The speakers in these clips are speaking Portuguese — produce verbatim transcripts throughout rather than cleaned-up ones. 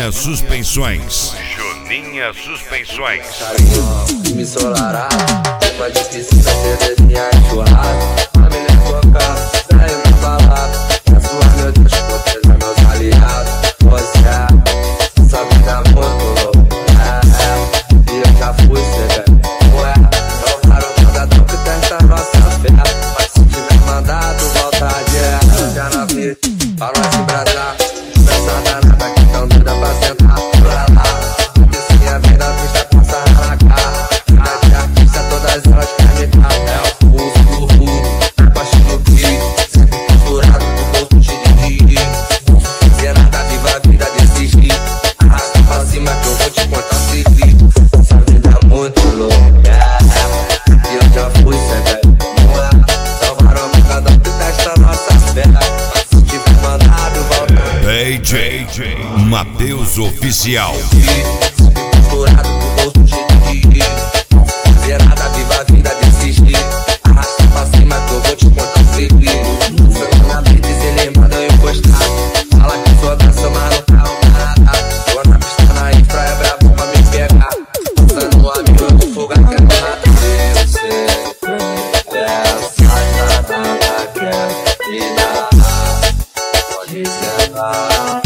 Joninha Suspensões. Joninha Suspensões. Me solarar, uma de piscina, cervejinha e churrasco. A mulher toca, saiu na balada. Na sua meu Deus, proteja meus aliados. Você é, essa vida muito louca. É, é, e eu já fui ser velho. Ué, não paro nada, não que testa nossa fé. Mas se tiver mandado, volta de erra. Já na vida, pra nós se brasar. Pensa danada que tão doida pra sentar. Pra lá, descia bem da pista, passa na cara. Vida de artista, todas elas querem me dar. É o pulso do ruim, baixo do grito. Sempre costurado com bolso cheio de dinheiro. Não fazer nada, viva a vida desse jeito. Arrasta pra cima que eu vou te contar um segredo. Essa vida é muito louca, e eu já fui ser velho. Salvaram cada um que testa nossa fé. Se tiver mandado, volta. D J Matheus Oficial. Costurado com bolso cheio de dinheiro. Não fazer nada, viva a vida desse jeito. Arrasta pra cima que eu vou te contar um segredo. Sangue na vida e se lembrando eu encostar. Fala que sou dança, mas não tá nada. Tô na pista na infra, é brabo pra me pegar. Passando um amigo do fogo, quero nada. Eu sei, essa danada quer me dar. Pode sentar.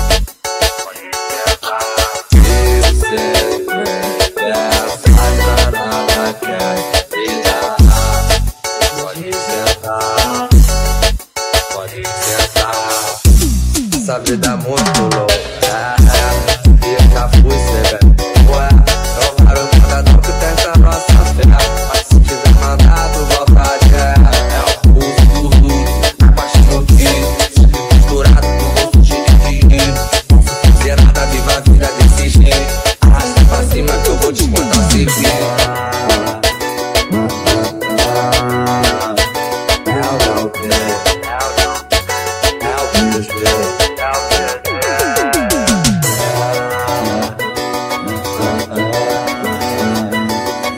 Eu sei, essa danada quer me dar. Pode sentar. Pode sentar. Essa vida é muito louca, e eu já fui ser velho. Ué, não paro nada não que testa nossa fé. Mas se tiver mandado, volta de guerra. É o pulso do ruim, abaixo do grito. Sempre costurado com bolso cheio de dinheiro. Não fazer nada, viva a vida desse jeito. Arrasta pra cima que eu vou te contar um segredo.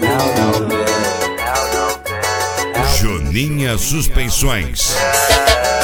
Joninha Suspensões.